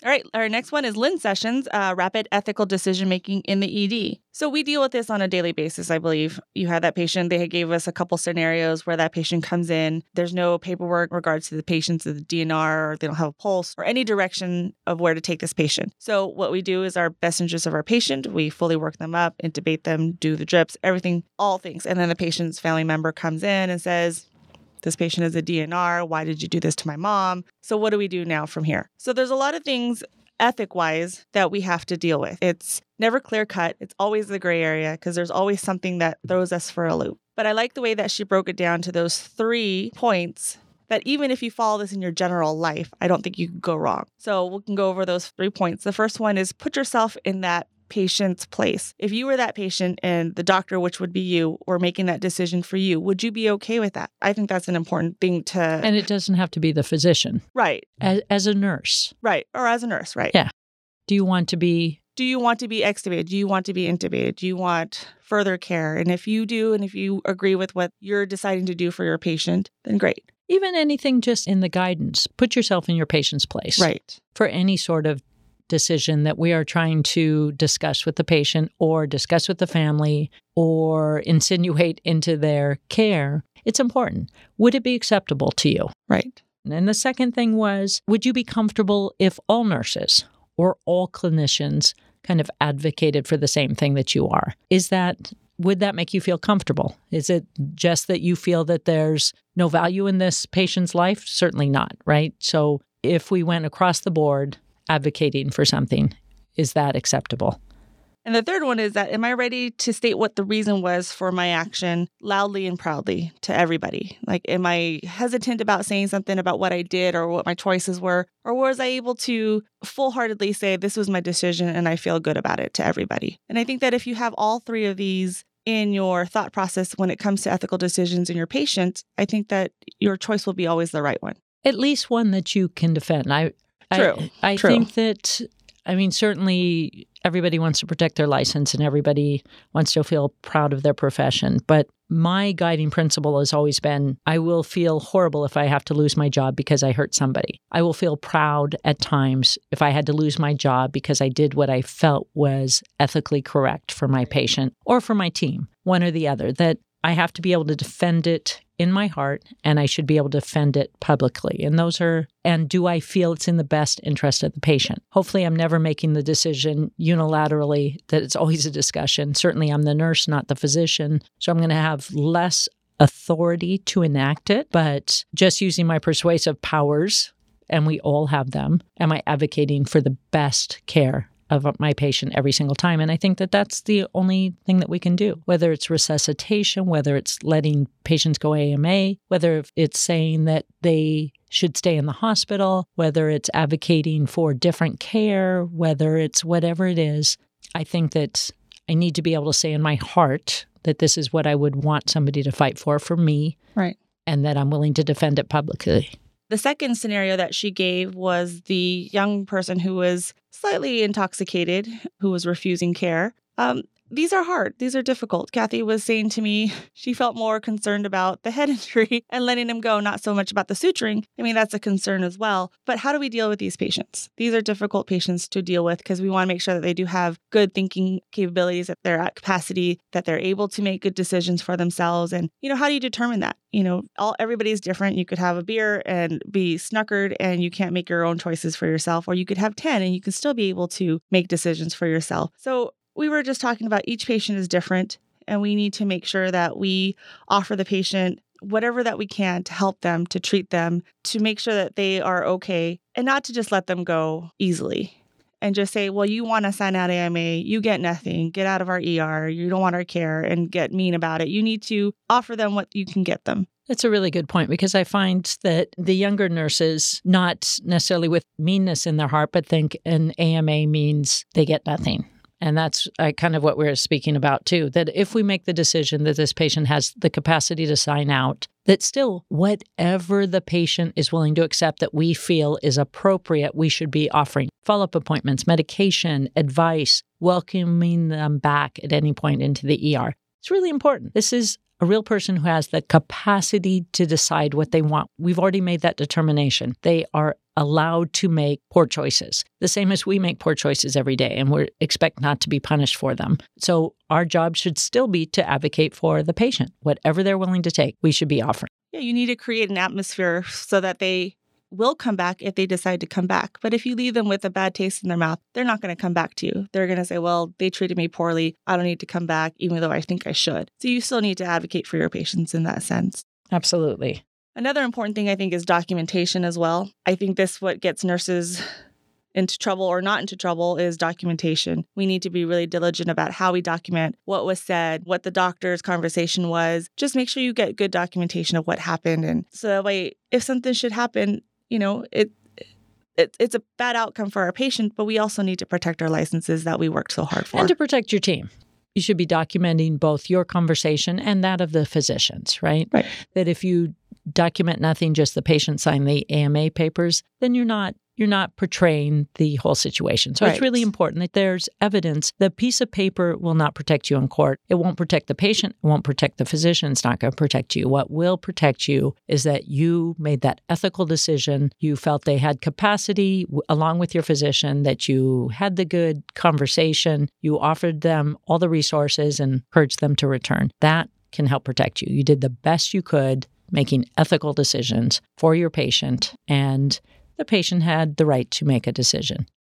All right, our next one is Lynn Sessions, rapid ethical decision-making in the ED. So we deal with this on a daily basis, I believe. You had that patient, they gave us a couple scenarios where that patient comes in. There's no paperwork in regards to the patient's the DNR, or they don't have a pulse, or any direction of where to take this patient. So what we do is our best interest of our patient. We fully work them up, intubate them, do the drips, everything, all things. And then the patient's family member comes in and says, this patient is a DNR. Why did you do this to my mom? So what do we do now from here? So there's a lot of things ethic-wise that we have to deal with. It's never clear-cut. It's always the gray area because there's always something that throws us for a loop. But I like the way that she broke it down to those 3 points that even if you follow this in your general life, I don't think you could go wrong. So we can go over those 3 points. The first one is put yourself in that patient's place. If you were that patient and the doctor, which would be you, were making that decision for you, would you be okay with that? I think that's an important thing to... And it doesn't have to be the physician. Right. As a nurse. Right. Or as a nurse, right. Yeah. Do you want to be extubated? Do you want to be intubated? Do you want further care? And if you do, and if you agree with what you're deciding to do for your patient, then great. Even anything just in the guidance, put yourself in your patient's place. Right. For any sort of decision that we are trying to discuss with the patient or discuss with the family or insinuate into their care, it's important. Would it be acceptable to you? Right. And the second thing was, would you be comfortable if all nurses or all clinicians kind of advocated for the same thing that you are? Would that make you feel comfortable? Is it just that you feel that there's no value in this patient's life? Certainly not, right? So if we went across the board advocating for something, is that acceptable? And the third one is that, am I ready to state what the reason was for my action loudly and proudly to everybody? Like, am I hesitant about saying something about what I did or what my choices were? Or was I able to full-heartedly say, this was my decision and I feel good about it to everybody? And I think that if you have all 3 of these in your thought process when it comes to ethical decisions in your patient, I think that your choice will be always the right one. At least one that you can defend. True. I think that, certainly everybody wants to protect their license and everybody wants to feel proud of their profession. But my guiding principle has always been, I will feel horrible if I have to lose my job because I hurt somebody. I will feel proud at times if I had to lose my job because I did what I felt was ethically correct for my patient or for my team, one or the other, that I have to be able to defend it in my heart, and I should be able to defend it publicly. And do I feel it's in the best interest of the patient? Hopefully, I'm never making the decision unilaterally, that it's always a discussion. Certainly, I'm the nurse, not the physician. So I'm going to have less authority to enact it, but just using my persuasive powers, and we all have them, am I advocating for the best care of my patient every single time? And I think that that's the only thing that we can do, whether it's resuscitation, whether it's letting patients go AMA, whether it's saying that they should stay in the hospital, whether it's advocating for different care, whether it's whatever it is. I think that I need to be able to say in my heart that this is what I would want somebody to fight for me. Right. And that I'm willing to defend it publicly. The second scenario that she gave was the young person who was slightly intoxicated, who was refusing care. These are hard. These are difficult. Kathy was saying to me she felt more concerned about the head injury and letting him go, not so much about the suturing. I mean, that's a concern as well. But how do we deal with these patients? These are difficult patients to deal with because we want to make sure that they do have good thinking capabilities, that they're at capacity, that they're able to make good decisions for themselves. And, how do you determine that? Everybody's different. You could have a beer and be snookered and you can't make your own choices for yourself, or you could have 10 and you can still be able to make decisions for yourself. So we were just talking about each patient is different, and we need to make sure that we offer the patient whatever that we can to help them, to treat them, to make sure that they are okay, and not to just let them go easily and just say, well, you want to sign out AMA, you get nothing, get out of our ER, you don't want our care, and get mean about it. You need to offer them what you can get them. That's a really good point, because I find that the younger nurses, not necessarily with meanness in their heart, but think an AMA means they get nothing. And that's kind of what we're speaking about too, that if we make the decision that this patient has the capacity to sign out, that still whatever the patient is willing to accept that we feel is appropriate, we should be offering follow-up appointments, medication, advice, welcoming them back at any point into the ER. It's really important. This is a real person who has the capacity to decide what they want. We've already made that determination. They are allowed to make poor choices, the same as we make poor choices every day, and we expect not to be punished for them. So our job should still be to advocate for the patient. Whatever they're willing to take, we should be offering. Yeah, you need to create an atmosphere so that they will come back if they decide to come back. But if you leave them with a bad taste in their mouth, they're not going to come back to you. They're going to say, well, they treated me poorly. I don't need to come back, even though I think I should. So you still need to advocate for your patients in that sense. Absolutely. Another important thing I think is documentation as well. I think this what gets nurses into trouble or not into trouble is documentation. We need to be really diligent about how we document what was said, what the doctor's conversation was. Just make sure you get good documentation of what happened. And so that way, if something should happen, it's a bad outcome for our patient, but we also need to protect our licenses that we worked so hard for. And to protect your team. You should be documenting both your conversation and that of the physicians, right? Right. That if you document nothing, just the patient signed the AMA papers, then you're not portraying the whole situation. So It's really important that there's evidence. The piece of paper will not protect you in court. It won't protect the patient. It won't protect the physician. It's not going to protect you. What will protect you is that you made that ethical decision. You felt they had capacity along with your physician, that you had the good conversation. You offered them all the resources and encouraged them to return. That can help protect you. You did the best you could making ethical decisions for your patient, and the patient had the right to make a decision.